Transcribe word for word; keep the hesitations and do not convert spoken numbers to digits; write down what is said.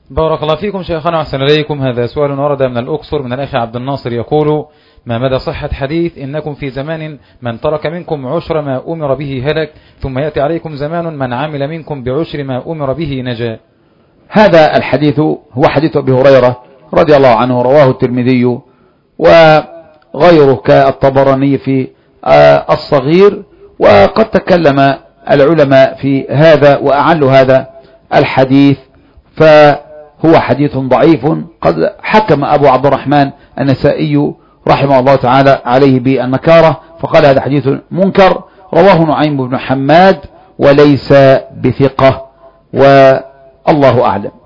بارك الله فيكم شيخنا وأحسن إليكم. هذا سؤال ورد من الأقصر من الأخ عبد الناصر يقول: ما مدى صحة حديث إنكم في زمان من ترك منكم عشر ما أمر به هلك، ثم يأتي عليكم زمان من عمل منكم بعشر ما أمر به نجا؟ هذا الحديث هو حديث أبي هريرة رضي الله عنه، رواه الترمذي وغيره كالطبراني في الصغير، وقد تكلم العلماء في هذا وأعلوا هذا الحديث، فهو حديث ضعيف. قد حكم أبو عبد الرحمن النسائي رحمه الله تعالى عليه بالنكارة، فقال هذا حديث منكر. رواه نعيم بن حماد وليس بثقة، والله أعلم.